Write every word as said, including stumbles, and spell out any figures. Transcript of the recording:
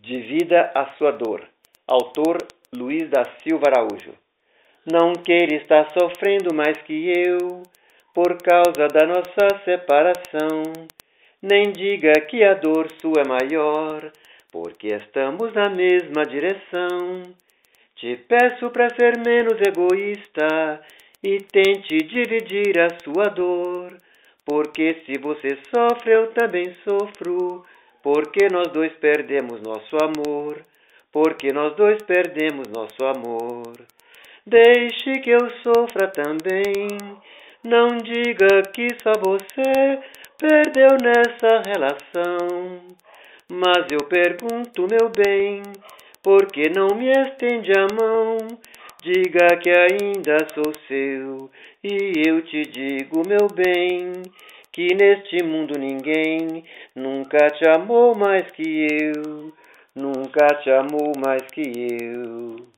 Divida a sua dor. Autor Luiz da Silva Araújo. Não queira estar sofrendo mais que eu, por causa da nossa separação. Nem diga que a dor sua é maior, porque estamos na mesma direção. Te peço para ser menos egoísta e tente dividir a sua dor, porque se você sofre eu também sofro, porque nós dois perdemos nosso amor, porque nós dois perdemos nosso amor. Deixe que eu sofra também, não diga que só você perdeu nessa relação. Mas eu pergunto, meu bem, por que não me estende a mão? Diga que ainda sou seu, e eu te digo, meu bem, que neste mundo ninguém nunca te amou mais que eu, nunca te amou mais que eu.